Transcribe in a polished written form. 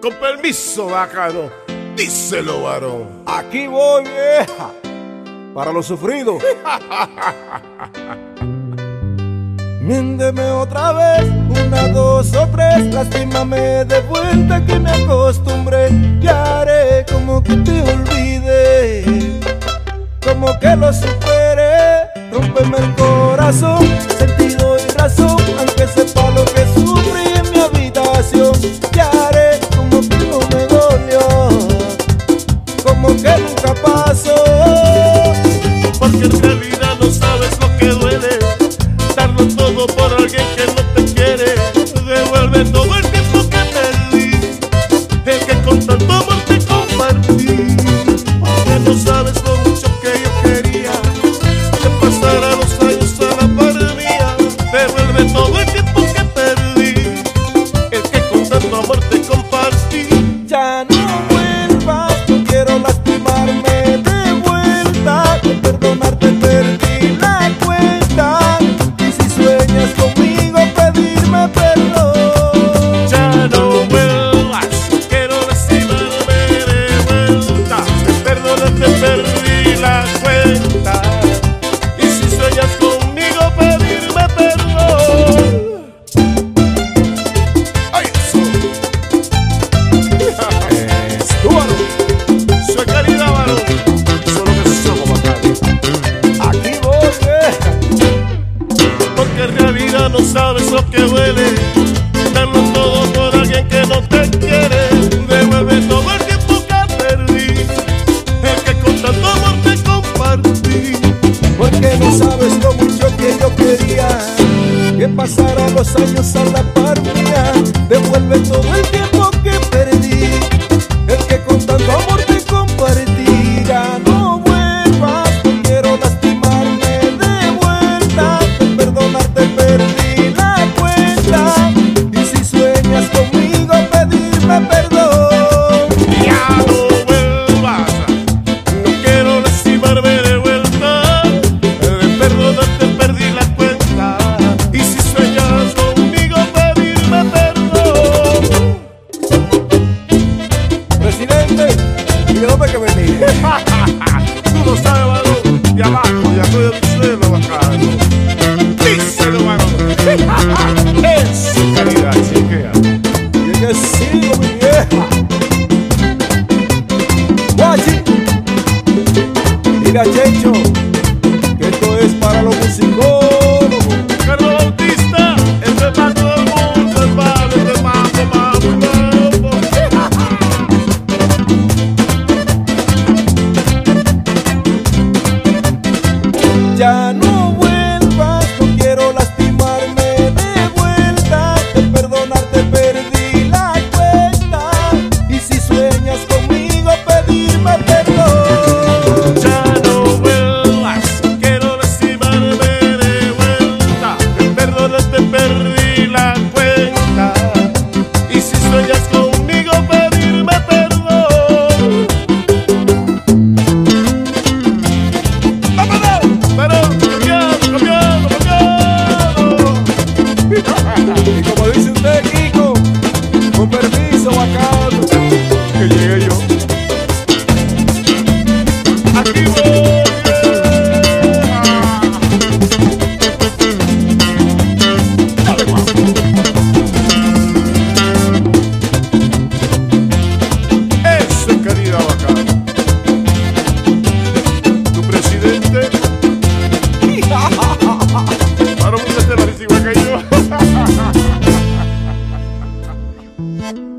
Con permiso, bacano. Díselo, varón. Aquí voy, vieja, para los sufridos. Miénteme otra vez, 1, 2 o 3. Lastímame de vuelta que me acostumbré. ¿Qué haré? Como que te olvide, como que lo supere. Rómpeme el corazón, sentido y razón, aunque sepa lo que sufrí en mi habitación. ¿Qué haré? Como que no me dolió, como que nunca pasó. Porque en realidad no sabes lo que duele, darlo todo por alguien que no te quiere. Devuelve todo el tiempo que perdí, el que con tanto amor te compartí. Porque no sabes lo mucho que yo quería que pasara los años a la par mía. Devuelve todo el tiempo que perdí, el que con tanto amor te compartí. Ya no vuelvas, no quiero lastimarme de vuelta. Con perdonarte perdí la cuenta. Y si sueñas conmigo pedirme perdón. Ya no vuelvas, no quiero lastimarme de vuelta. Perdónate, perdí la cuenta. Y si sueñas conmigo pedirme perdón. ¡Ay, eso! Estúbalo, Soy calidad, varón. Solo que somos bacanos. aquí voy, vieja. Porque en realidad no sabes lo que duele, darlo todo por alguien que no te quiere. Devuelve todo el tiempo que perdí, el que con tanto amor te compartí. Porque no sabes lo mucho que yo quería que pasara los años a la par mía. Devuelve todo el tiempo que perdí, el que con tanto amor te compartí. Ya no vuelvas, no quiero lastimarme de vuelta. Con perdonarte perdí la cuenta. Y si sueñas conmigo pedirme perdón. Ya no vuelvas, no quiero lastimarme de vuelta. De perdonarte perdí la cuenta. Y si sueñas conmigo pedirme perdón. Presidente, dígame que me mire. Tú lo sabes, varón. De abajo, ya estoy del suelo, bacano. Díselo, varón. Es calidad, chiquea. Y es que sigo, mi vieja. Guachi, dile a Checho que esto es para los musicólogos. Carlos Bautista, esto es para todo el mundo, hermano. Esto es mambo, mambo, mambo. Ya no vuelvas, no quiero lastimarme de vuelta. De perdonarte perdí la cuenta. Y si sueñas conmigo pedirme perdón. Ya no vuelvas, quiero lastimarme de vuelta. De perdonarte perdí la cuenta. Y si sueñas conmigo pedirme perdón. ¡Vámonos! Pero cambiado. Y como dice usted, Kiko, con permiso, bacano, que llegué yo. Aquí voy. Dale, guapo. Eso es calidad, bacano. Tu presidente. Ahora muchas te parecen igual que yo.